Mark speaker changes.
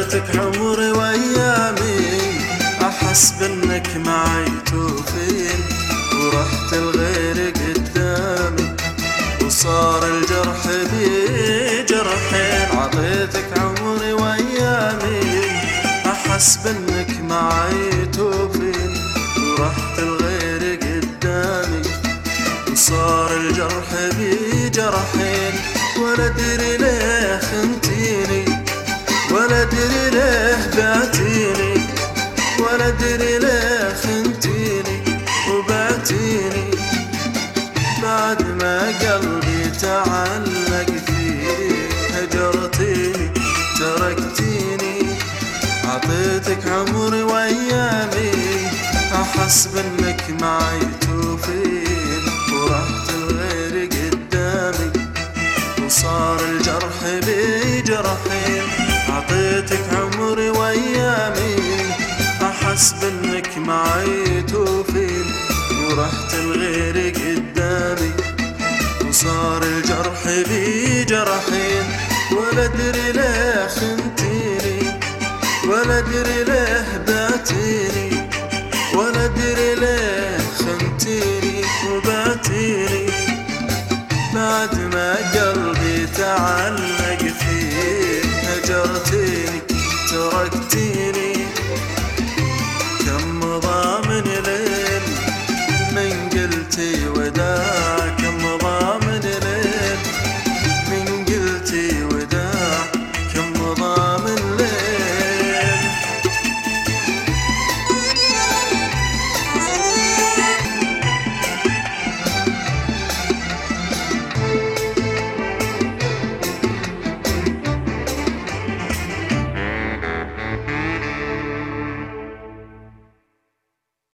Speaker 1: عطيتك عمري وايامي، احس بانك معي توفين، ورحت الغير قدامي وصار الجرح بي جرحين. عطيتك عمري وايامي، احس بانك معي توفين، ورحت الغير قدامي وصار الجرح بي جرحين. ولا ادري ليه خنتيني، ولا ادري ليه بعتيني، ولا ادري ليه خنتيني وبعتيني، بعد ما قلبي تعلق فيك هجرتيني تركتيني. عطيتك عمري وايامي، احس بانك معي توفين، ورحت الغير قدامي وصار الجرح بي جرحين. عطيتك عمري وايامي، احس بانك معي توفين، ورحت الغير قدامي وصار الجرح بي جرحين. ولا ادري ليه خنتيني، ولا ادري ليه بعتيني، ولا ادري ليه خنتيني وبعتيني، بعد ما قلبي تعلق فيك هجرتيني تركتيني.